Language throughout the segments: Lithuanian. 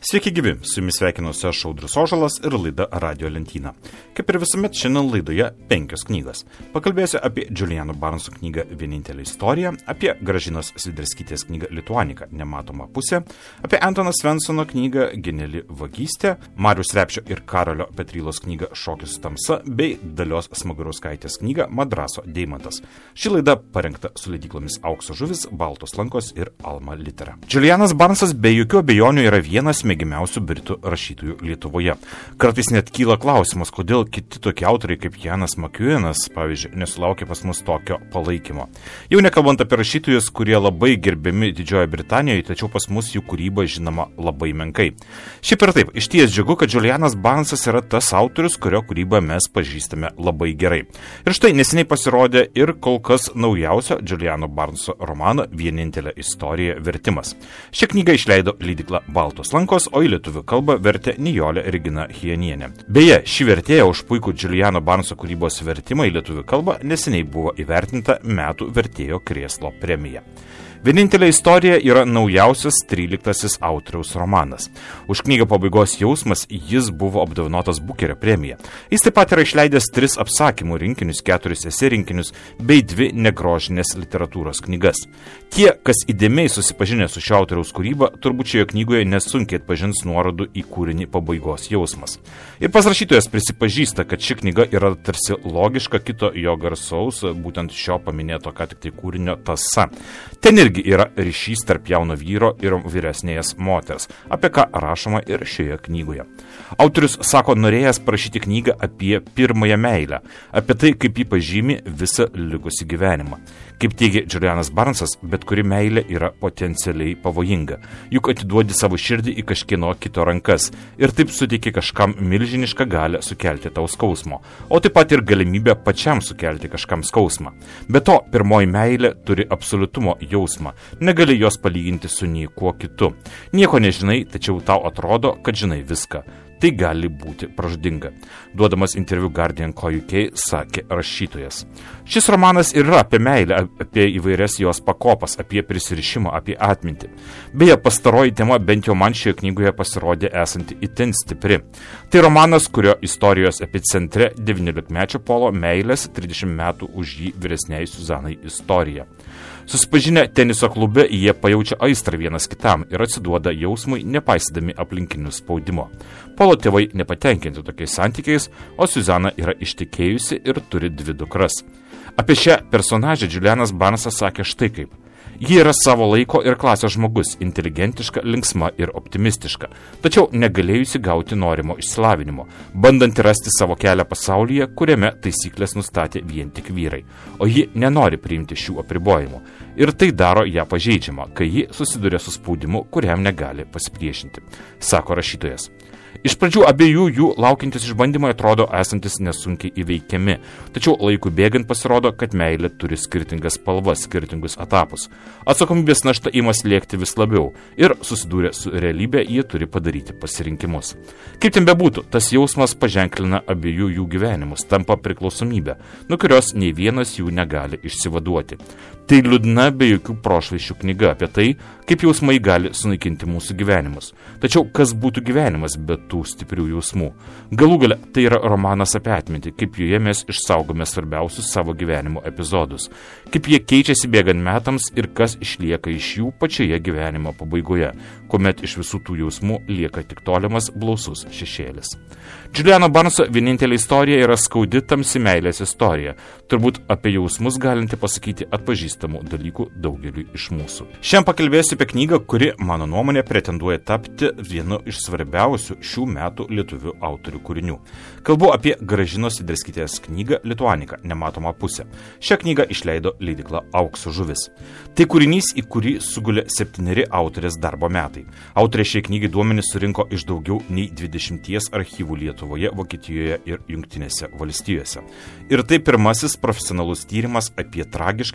Sveiki gyvi, su jumis sveikinuosi aš Audrius Ožalas ir laida Radio lentyna. Kaip ir visuomet šiandien laidoje 5 knygos. Pakalbėsiu apie Juliano Barnso knygą Vienintelė istorija, apie Gražinos Sviderskytės knygą Lituanika Nematoma pusė, apie Antono Svensono knygą Geniali vagystė, Mariaus Repšio ir Karolio Petrylos knygą Šokis tamsa bei Dalios Smagarauskaitės knygą Madraso deimantas. Ši laida parengta su leidyklomis Aukso žuvis, Baltos lankos ir Alma Litera. Julianas Barnsas be jokių abejonių yra vienas mėgimiausių britų rašytojų Lietuvoje. Kartais net kyla klausimas, kodėl kiti tokie autoriai kaip Janas Makiuenas, pavyzdžiui, nesulaukia pas mus tokio palaikymo. Jau nekalbant apie rašytojus, kurie labai gerbiami Didžiojoje Britanijoje, tačiau pas mus jų kūryba žinoma labai menkai. Šiaip ir taip, išties džiugu, kad Julianas Barnsas yra tas autorius, kurio kūrybą mes pažįstame labai gerai. Ir štai neseniai pasirodė ir kol kas naujausio Juliano Barnso romano Vienintelė istorija vertimas. Šią knygą išleido leidykla Baltos lankos, o į lietuvių kalbą vertė Nijolė Regina Hienienė. Beje, ši vertėja už puikų Juliano Barnso kūrybos vertimą į lietuvių kalbą neseniai buvo įvertinta metų vertėjo krėslo premija. Vienintelė istorija yra naujausias 13 autoriaus romanas. Už knygą Pabaigos jausmas jis buvo apdovanotas Bukerio premija. Jis taip pat yra išleidęs 3 apsakymų rinkinius, 4 esė rinkinius bei 2 negrožinės literatūros knygas. Tie, kas įdėmiai susipažinę su šio autoriaus kūryba, turbūt šioje knygoje nesunkiai atpažins nuorodų į kūrinį Pabaigos jausmas. Ir pats rašytojas prisipažįsta, kad ši knyga yra tarsi logiška kito jo garsaus, būtent šio paminėto ką tik tai kūrinio tąsa. Ten irgi yra ryšys tarp jauno vyro ir vyresnės moters, apie ką rašoma ir šioje knygoje. Autorius sako, norėjęs parašyti knygą apie pirmąją meilę, apie tai, kaip jį pažymi visą likusį gyvenimą. Kaip teigia Julianas Barnsas, bet kuri meilė yra potencialiai pavojinga, juk atiduodi savo širdį į kažkieno kito rankas ir taip suteiki kažkam milžinišką galią sukelti tau skausmo, o taip pat ir galimybę pačiam sukelti kažkam skausmą. Be to, pirmoji meilė turi absoliutumo jausmą, negali jos palyginti su niekuo kitu. Nieko nežinai, tačiau tau atrodo, kad žinai viską. Tai gali būti pražudinga. Duodamas interviu Guardian UK sakė rašytojas. Šis romanas yra apie meilę, apie įvairias jos pakopas, apie prisirišimą, apie atmintį. Beje, pastaroji tema bent jau man šioje knygoje pasirodė esanti itin stipri. Tai romanas, kurio istorijos epicentre 19-mečio Polo meilės 30 metų už jį vyresniai Suzanai istorija. Susipažinę teniso klube, jie pajaučia aistrą vienas kitam ir atsiduoda jausmui, nepaisydami aplinkinių spaudimo. Polo tėvai nepatenkinti tokiais santykiais, o Suzana yra ištekėjusi ir turi 2 dukras. Apie šią personažę Julianas Barnsas sakė štai kaip. Ji yra savo laiko ir klasės žmogus, inteligentiška, linksma ir optimistiška, tačiau negalėjusi gauti norimo išsilavinimo, bandanti rasti savo kelią pasaulyje, kuriame taisyklės nustatė vien tik vyrai, o ji nenori priimti šių apribojimų. Ir tai daro ją pažeidžiamą, kai ji susiduria su spaudimu, kuriam negali pasipriešinti, sako rašytojas. Iš pradžių abiejų jų laukiantis išbandymai atrodo esantis nesunkiai įveikiami, tačiau laikui bėgant pasirodo, kad meilė turi skirtingas spalvas, skirtingus etapus. Atsakomybės našta ima slėgti vis labiau ir susidūrę su realybė jie turi padaryti pasirinkimus. Kaip ten bebūtų, tas jausmas paženklina abiejų jų gyvenimus, tampa priklausomybė, nuo kurios nei vienas jų negali išsivaduoti. Tai liūdna be jokių prošvaisčių knyga apie tai, kaip jausmai gali sunaikinti mūsų gyvenimus. Tačiau kas būtų gyvenimas be tų stiprių jausmų? Galų gale tai yra romanas apie atmintį, kaip joje mes išsaugome svarbiausius savo gyvenimo epizodus, kaip jie keičiasi bėgant metams ir kas išlieka iš jų pačioje gyvenimo pabaigoje, kuomet iš visų tų jausmų lieka tik tolimas blausus šešėlis. Juliano Barnso Vienintelė istorija yra skaudi tamsi meilės istorija, turbūt apie jausmus galinti pasakyti atpažįstamų dalykų daugeliui iš mūsų. Šiandien pakalbėsiu apie knygą, kuri, mano nuomonė, pretenduoja tapti vienu iš svarbiausių šių metų lietuvių autorių kūrinių. Kalbu apie Gražinos Sviderskytės knygą Lituanika Nematoma pusė. Šią knygą išleido leidykla Aukso žuvis. Tai kūrinys, į kurį sugulė 7 autorės darbo metai. Autorė šiai knygai duomenis surinko iš daugiau nei 20 archyvų Lietuvoje, Vokietijoje ir Jungtinėse valstijose. Ir tai pirmasis profesionalus tyrimas apie tragiškai pasibaigusią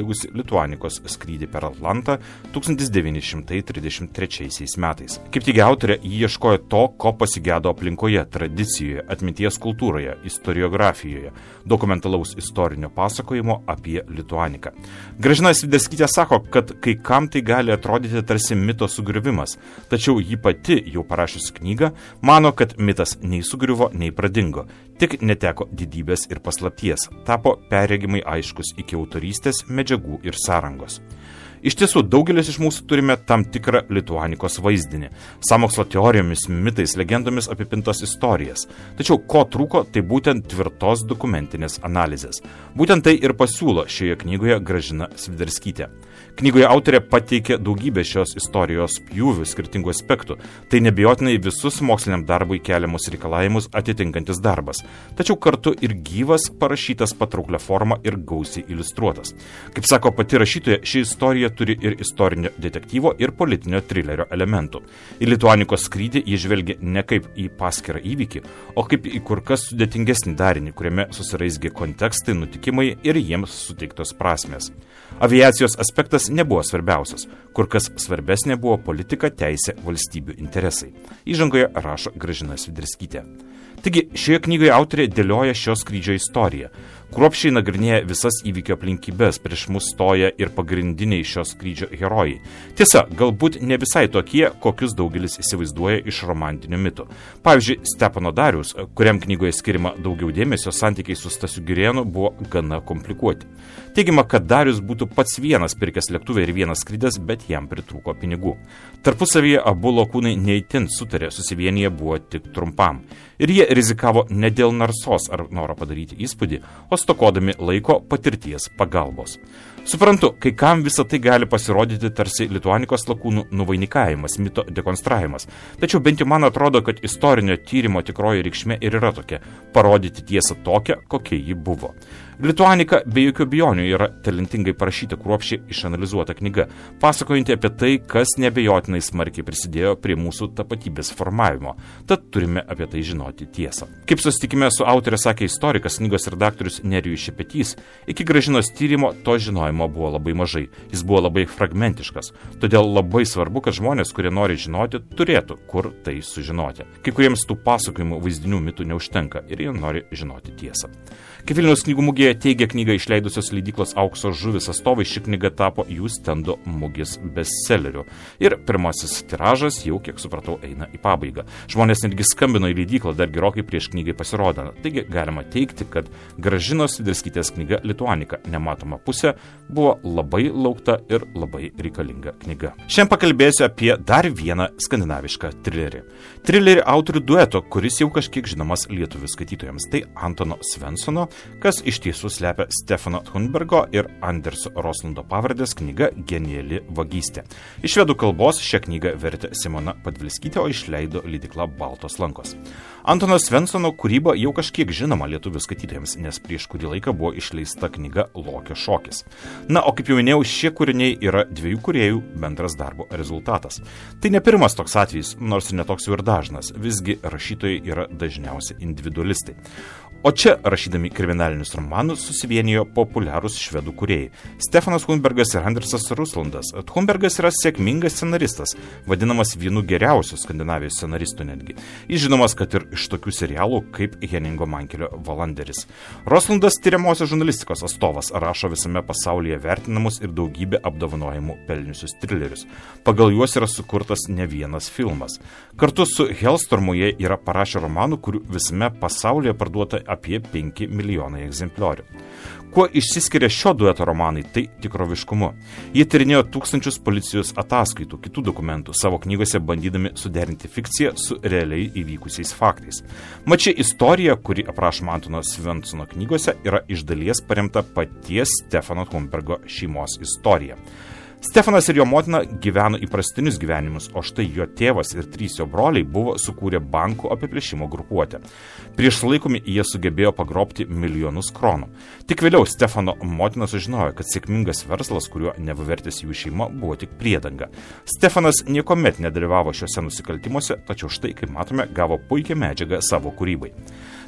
sąlygusi Lituanikos skrydį per Atlantą 1933 metais. Kaip teigia autorė, ji ieškojo to, ko pasigėdo aplinkoje, tradicijoje, atminties kultūroje, istoriografijoje, dokumentalaus istorinio pasakojimo apie Lituaniką. Gražina Sviderskytė sako, kad kai kam tai gali atrodyti tarsi mito sugriuvimas, tačiau ji pati, jau parašiusi knygą, mano, kad mitas nei sugriuvo, nei pradingo, tik neteko didybės ir paslapties, tapo perregimai aiškus iki autorystės, medžiagų ir sąrangos. Iš tiesų, daugelis iš mūsų turime tam tikrą Lituanikos vaizdinį, sąmokslo teorijomis, mitais, legendomis apipintas istorijas. Tačiau ko trūko, tai būtent tvirtos dokumentinės analizės. Būtent tai ir pasiūlo šioje knygoje Gražina Sviderskytė. Knygoje autorė pateikė daugybę šios istorijos pjūvių skirtingų aspektų. Tai nebijotinai visus moksliniam darbui keliamus reikalavimus atitinkantis darbas. Tačiau kartu ir gyvas, parašytas patrauklę formą ir gausiai iliustruotas. Kaip sako pati rašytoja, ši istorija turi ir istorinio detektyvo ir politinio trilerio elementų. Į Lituanikos skrydį jie žvelgia ne kaip į paskirą įvykį, o kaip į kur kas sudėtingesnį darinį, kuriame susiraizgė kontekstai, nutikimai ir jiems suteiktos prasmės. Aviacijos aspektas nebuvo svarbiausias, kur kas svarbesnė buvo politika, teisė, valstybių interesai. Įžangoje rašo Gražina Sviderskytė. Taigi, šioje knygoje autorė dėlioja šio skrydžio istoriją. Kruopščiai nagrinėja visas įvykio aplinkybės, prieš mus stoja ir pagrindiniai šio skrydžio herojai. Tiesa, galbūt ne visai tokie, kokius daugelis įsivaizduoja iš romantinių mitų. Pavyzdžiui, Stepono Dariaus, kuriam knygoje skiriama daugiau dėmesio, santykiai su Stasiu Girėnu buvo gana komplikuoti. Teigiama, kad Darius būtų pats vienas pirkęs lėktuvę ir vienas skridęs, bet jam pritrūko pinigų. Tarpusavyje abu lakūnai neįtin sutarė, susivienyje buvo tik trumpam. Ir jie rizikavo ne dėl narsos ar noro padaryti įspūdį, o stokodami laiko, patirties, pagalbos. Suprantu, kai kam visą tai gali pasirodyti tarsi Lituanikos lakūnų nuvainikavimas, mito dekonstravimas. Tačiau bent jau man atrodo, kad istorinio tyrimo tikroji reikšmė ir yra tokia – parodyti tiesą tokią, kokia ji buvo. Lituanika be jokių abejonių yra talentingai parašyta, kruopščiai išanalizuota knyga, pasakojanti apie tai, kas neabejotinai smarkiai prisidėjo prie mūsų tapatybės formavimo. Tad turime apie tai žinoti tiesą. Kaip susitikime su autorė sakė istorikas, knygos redaktorius Nerijus Šepetys, iki Gražinos tyrimo to žinojimo buvo labai mažai. Jis buvo labai fragmentiškas. Todėl labai svarbu, kad žmonės, kurie nori žinoti, turėtų kur tai sužinoti. Kai kuriems tų pasakojimų, vaizdinių, mitų neužtenka ir jie nori žinoti tiesą. Kaip Vilniaus knygų mugėje teigia knygą išleidusios leidyklos Aukso žuvis atstovai, ši knyga tapo jų stendo mugės bestselleriu. Ir pirmasis tiražas jau, kiek supratau, eina į pabaigą. Žmonės netgi skambino į leidyklą dar gerokai prieš knygai pasirodant. Taigi galima teigti, kad Gražinos Sviderskytės knyga Lituanika nematoma pusė buvo labai laukta ir labai reikalinga knyga. Šiandien pakalbėsiu apie dar vieną skandinavišką trilerį. Trilerį autorių dueto, kuris jau kažkiek žinomas lietuvių skaitytojams. Tai Antono Svensono, kas iš tiesų slepia Stefano Thunbergo ir Anderso Roslundo pavardės knyga Geniali vagystė. Iš švedų kalbos šią knygą vertė Simona Padvilskytė, o išleido leidykla Baltos lankos. Antono Svensono kūryba jau kažkiek žinoma lietuvių skaitytojams, nes prieš kurį laiką buvo išleista knyga Lokio šokis. Na, o kaip jau minėjau, šie kūriniai yra dviejų kūrėjų bendras darbo rezultatas. Tai ne pirmas toks atvejis, nors ir netoks jau ir dažnas, visgi rašytojai yra dažniausiai individualistai. O čia, rašydami kriminalinius romanus, susivienijo populiarūs švedų kūrėjai – Stefanas Thunbergas ir Andersas Roslandas. Thunbergas yra sėkmingas scenaristas, vadinamas vienu geriausių Skandinavijos scenaristų netgi. Jis žinomas, kad ir iš tokių serialų kaip Heningo Mankelio Valanderis. Roslandas tyriamosios žurnalistikos atstovas, rašo visame pasaulyje vertinamus ir daugybę apdovanojimų pelniusius trilerius. Pagal juos yra sukurtas ne vienas filmas. Kartu su Hellstormu jie yra parašę romanų, kurių visame pasaulyje parduota apie 5 milijonai egzempliorių. Kuo išsiskiria šio dueto romanai, tai tikroviškumu. Jie tyrinėjo tūkstančius policijos ataskaitų, kitų dokumentų, savo knygose bandydami suderinti fikciją su realiai įvykusiais faktais. Mat ši istorija, kuri aprašoma Antono Svensono knygose, yra iš dalies paremta paties Stefano Thunbergo šeimos istorija. Stefanas ir jo motina gyveno įprastinius gyvenimus, o štai jo tėvas ir 3 jo broliai buvo sukūrę bankų apiplėšimo grupuotę. Prieš laikomi jie sugebėjo pagrobti milijonus kronų. Tik vėliau Stefano motina sužinojo, kad sėkmingas verslas, kuriuo nevavertės jų šeima, buvo tik priedanga. Stefanas niekuomet nedalyvavo šiuose nusikaltimuose, tačiau štai, kaip matome, gavo puikią medžiagą savo kūrybai.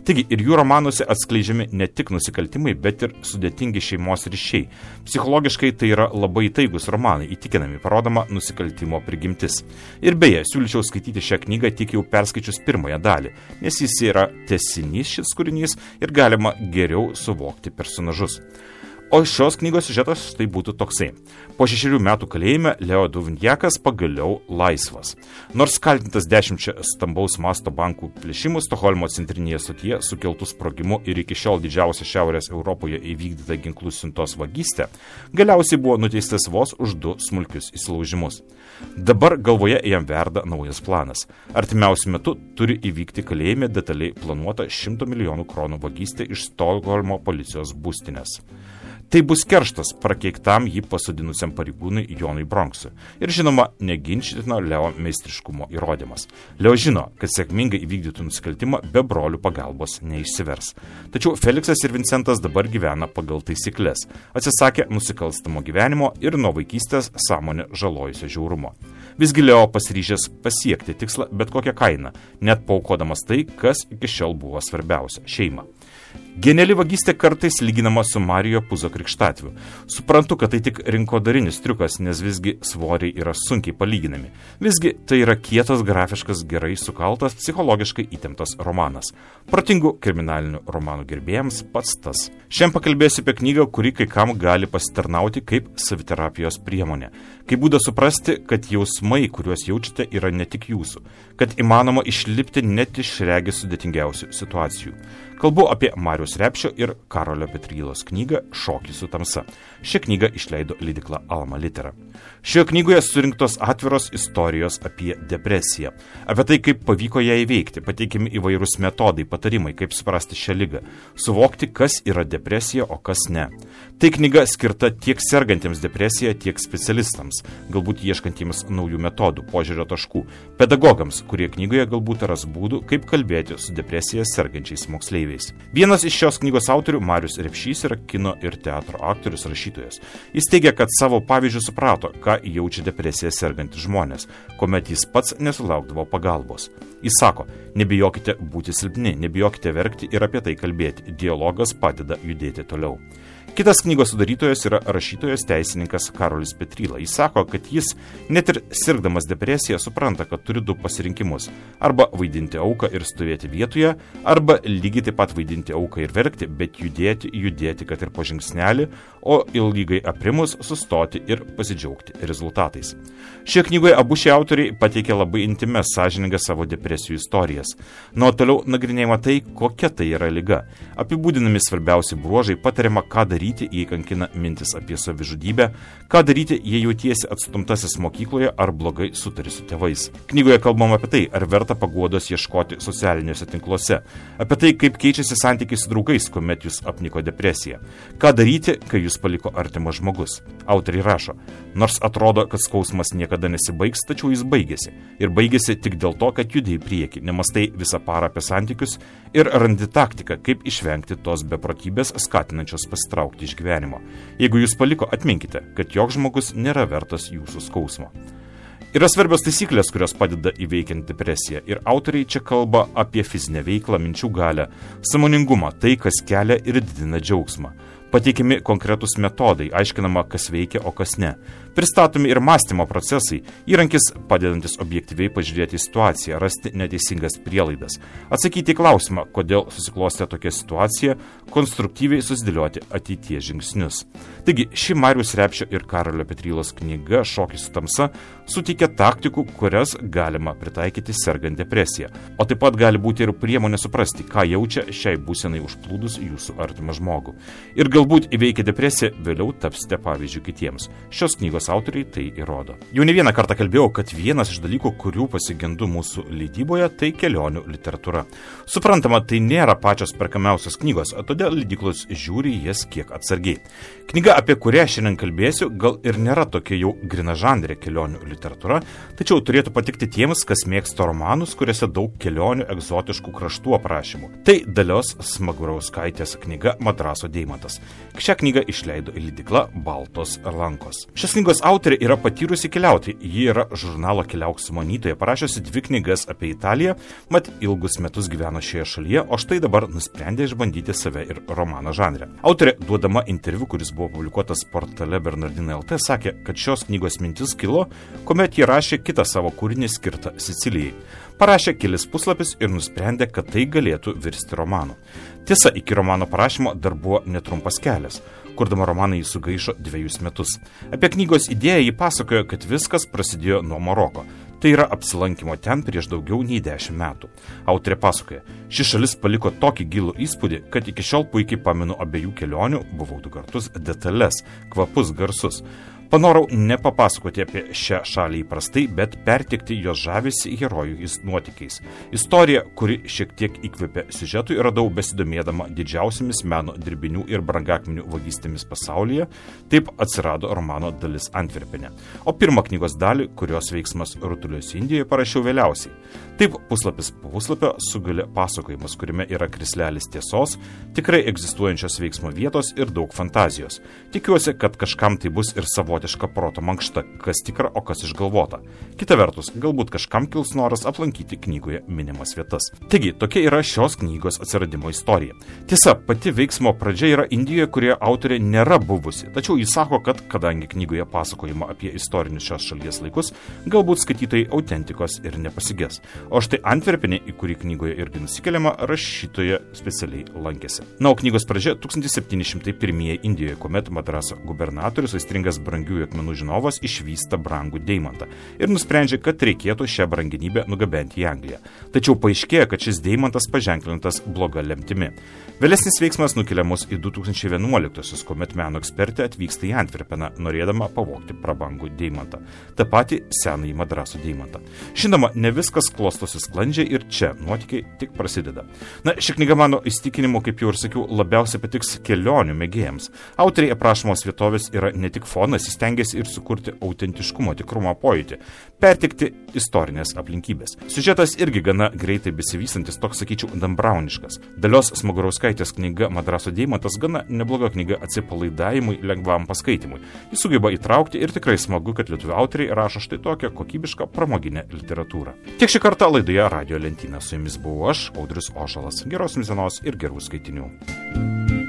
Taigi ir jų romanuose atskleidžiami ne tik nusikaltimai, bet ir sudėtingi šeimos ryšiai. Psichologiškai tai yra labai įtaigus romanai, įtikinami parodoma nusikaltimo prigimtis. Ir beje, siūlyčiau skaityti šią knygą tik jau perskaičius pirmąją dalį, nes jis yra tęsinys šis kūrinys ir galima geriau suvokti personažus. O šios knygos siužetas štai būtų toksai. Po 6 metų kalėjime Leo Duvnjakas pagaliau laisvas. Nors kaltintas 10 stambaus masto bankų plėšimų Stokholmo centrinėje stotyje sukeltų sprogimų ir iki šiol didžiausia Šiaurės Europoje įvykdyta ginklų siuntos vagystė, galiausiai buvo nuteistas vos už 2 smulkius įsilaužimus. Dabar galvoje jam verda naujas planas. Artimiausiu metu turi įvykti kalėjime detaliai planuota 100 milijonų kronų vagystė iš Stokholmo policijos būstinės. Tai bus kerštas prakeiktam jį pasodinusiam pareigūnui Jonui Bronksui. Ir žinoma, neginčytino Leo meistriškumo įrodymas. Leo žino, kad sėkmingai įvykdytų nusikaltimą be brolių pagalbos neišsivers. Tačiau Feliksas ir Vincentas dabar gyvena pagal taisyklės. Atsisakė nusikalstamo gyvenimo ir nuo vaikystės sąmonę žalojusio žiaurumo. Visgi Leo pasiryžęs pasiekti tikslą bet kokią kainą, net paaukodamas tai, kas iki šiol buvo svarbiausia – šeimą. Geniali vagystė kartais lyginama su Marijo Puzo krikštatviu. Suprantu, kad tai tik rinkodarinis triukas, nes visgi svoriai yra sunkiai palyginami. Visgi tai yra kietas, grafiškas, gerai sukaltas, psichologiškai įtemptas romanas. Protingų kriminalinių romanų gerbėjams pats tas. Šiandien pakalbėsiu apie knygą, kuri kai kam gali pasitarnauti kaip saviterapijos priemonė. Kaip būdą suprasti, kad jausmai, kuriuos jaučiate, yra ne tik jūsų. Kad įmanoma išlipti net iš regis sudėtingiausių situacijų. Kalbu apie Mariaus Repšio ir Karolio Petrylos knygą Šokis su tamsa. Šią knygą išleido leidykla Alma Litera. Šioje knygoje surinktos atviros istorijos apie depresiją. Apie tai, kaip pavyko ją įveikti, pateikiami įvairūs metodai, patarimai, kaip suprasti šią ligą. Suvokti, kas yra depresija, o kas ne. Tai knyga skirta tiek sergantiems depresiją, tiek specialistams, galbūt ieškantiems naujų metodų, požiūrio taškų, pedagogams, kurie knygoje galbūt ras būdų, kaip kalbėti su depresija sergančiais moksleiviais. Vienas iš šios knygos autorių, Marius Repšys, yra kino ir teatro aktorius, rašytojas. Jis teigia, kad savo pavyzdžių suprato, ką jaučia depresija sergantys žmonės, kuomet jis pats nesulaukdavo pagalbos. Jis sako, nebijokite būti silpni, nebijokite verkti ir apie tai kalbėti. Dialogas padeda judėti toliau. Kitas knygos sudarytojas yra rašytojas teisininkas Karolis Petryla. Jis sako, kad jis, net ir sirgdamas depresiją, supranta, kad turi 2 pasirinkimus. Arba vaidinti auką ir stovėti vietoje, arba lygiai taip pat vaidinti auką ir verkti, bet judėti, kad ir po žingsnelį, o ilgai aprimus sustoti ir pasidžiaugti rezultatais. Šioje knygoje abu šie autoriai pateikė labai intimes, sąžiningas savo depresijų istorijas. Nuo toliau nagrinėjama tai, kokia tai yra liga. Apibūdinami svarbiausi bruožai, patariama, ką daryti, jei kankina mintis apie savižudybę, ką daryti, jei jautiesi atstumtasis mokykloje ar blogai sutari su tėvais. Knygoje kalbama apie tai, ar verta paguodos ieškoti socialiniuose tinkluose, apie tai, kaip keičiasi santykiai su draugais, kuomet jūs apniko depresija, ką daryti, kai jūs paliko artimas žmogus. Autoriai rašo, nors atrodo, kad skausmas niekada nesibaigs, tačiau jis baigėsi. Ir baigėsi tik dėl to, kad judi į priekį, nemastai visą parą apie santykius ir randi taktiką, kaip išvengti tos beprotybės skatinančios pasitraukti iš gyvenimo. Jeigu jūs paliko, atminkite, kad joks žmogus nėra vertas jūsų skausmo. Yra svarbios taisyklės, kurios padeda įveikiant depresiją. Ir autoriai čia kalba apie fizinę veiklą, minčių galią, sąmoningumą, tai, kas kelia ir didina džiaugsmą. Pateikiami konkretus metodai, aiškinama, kas veikia, o kas ne. Pristatomi ir mąstymo procesai, įrankis padedantis objektyviai pažiūrėti į situaciją, rasti neteisingas prielaidas, atsakyti į klausimą, kodėl susiklostė tokia situacija, konstruktyviai susidėlioti ateities žingsnius. Taigi, ši Mariaus Repšio ir Karolio Petrylos knyga Šokis su tamsa suteikia taktikų, kurias galima pritaikyti sergant depresiją, o taip pat gali būti ir priemonė suprasti, ką jaučia šiai būsenai užplūdus jūsų artimą žmogų. Ir galbūt įveikę depresiją vėliau tapsite pavyzdžių kitiems. Šios knygos autoriai tai įrodo. Jau ne vieną kartą kalbėjau, kad vienas iš dalykų, kurių pasigendu mūsų leidyboje, tai kelionių literatūra. Suprantama, tai nėra pačios perkamiausios knygos, o todėl leidyklos žiūri jas kiek atsargiai. Knyga, apie kurią šiandien kalbėsiu, gal ir nėra tokia jau grinažanrė kelionių literatūra, tačiau turėtų patikti tiems, kas mėgsta romanus, kuriuose daug kelionių egzotiškų kraštų aprašymų. Tai Dalios Smagurauskaitės knyga Madraso deimantas. Šią knygą išleido leidykla Baltos lankos. Šios knygos autorė yra patyrusi keliautojai. Ji yra žurnalo Keliauk sumanytoja, parašiusi 2 knygas apie Italiją, mat ilgus metus gyveno šioje šalyje, o štai dabar nusprendė išbandyti save ir romano žanre. Autorė, duodama interviu, kuris buvo publikuotas portale Bernardinai LT, sakė, kad šios knygos mintis kilo, kuomet ji rašė kitą savo kūrinį skirtą Sicilijai. Parašė kelis puslapius ir nusprendė, kad tai galėtų virsti romanu. Tiesa, iki romano parašymo dar buvo netrumpas kelias. Kurdama romaną jis sugaišo 2 metus. Apie knygos idėją jį pasakojo, kad viskas prasidėjo nuo Maroko. Tai yra apsilankimo ten prieš daugiau nei 10 metų. Autorė pasakoja, ši šalis paliko tokį gilų įspūdį, kad iki šiol puikiai pamenu abiejų kelionių, buvau 2 kartus, detalės, kvapus, garsus. Panorau nepapasakoti apie šią šalį įprastai, bet pertikti jos žavisi herojų nuotykiais. Istorija, kuri šiek tiek įkvėpė siužetui, radau besidomėdama didžiausiamis meno dirbinių ir brangakmenių vagystėmis pasaulyje, taip atsirado romano dalis Antverpene. O pirmą knygos dalį, kurios veiksmas rutuliosi Indijoje, parašiau vėliausiai. Taip puslapis po puslapio sugali pasakojimas, kuriame yra krislelis tiesos, tikrai egzistuojančios veiksmo vietos ir daug fantazijos. Tikiuosi, kad kažkam tai bus ir savotiška proto mankšta, kas tikra, o kas išgalvota. Kita vertus, galbūt kažkam kils noras aplankyti knygoje minimas vietas. Taigi, tokia yra šios knygos atsiradimo istorija. Tiesa, pati veiksmo pradžia yra Indijoje, kurioje autorė nėra buvusi, tačiau jis sako, kad kadangi knygoje pasakojama apie istorinius šios šalies laikus, galbūt skaitytojai autentikos ir nepasiges. O štai Antverpenė, į kurį knygoje irgi nusikeliama, rašytoja specialiai lankėsi. Na, o knygos pradžia 1701 Indijoje, kuomet Madraso gubernatorius, aistringas brangiųjų akmenų žinovas, išvysta brangų deimantą ir nusprendžia, kad reikėtų šią brangenybę nugabenti į Angliją. Tačiau paaiškėja, kad šis deimantas paženklintas bloga lemtimi. Vėlesnis veiksmas nukelia mus į 2011-osius, kuomet meno ekspertė atvyksta į Antverpeną, norėdama pavogti prabangų deimantą. Ta pati senąjį Madraso deimantą. Žinoma, ne viskas klostosi sklandžiai ir čia nuotykiai tik prasideda. Na, ši knyga mano įstikinimu, kaip jau ir sakiau, labiausiai patiks kelionių mėgėjams. Autoriai aprašomos vietovės yra ne tik fonas, jis stengiasi ir sukurti autentiškumo, tikrumo pojūtį, pertikti istorinės aplinkybės. Siužetas irgi gana greitai besivystantis, toks, sakyčiau, dambrauniškas. Dalios Smagurauskaitės knyga Madraso deimantas gana nebloga knyga atsipalaidavimui, lengvam paskaitimui. Jis sugeba įtraukti ir tikrai smagu, kad lietuvių autoriai rašo štai tokią kokybišką pramoginę literatūrą. Tiek šį kartą laidoje Radio Lentyna. Su jumis buvau aš, Audrius Ožalas. Geros jums dienos ir gerų skaitinių.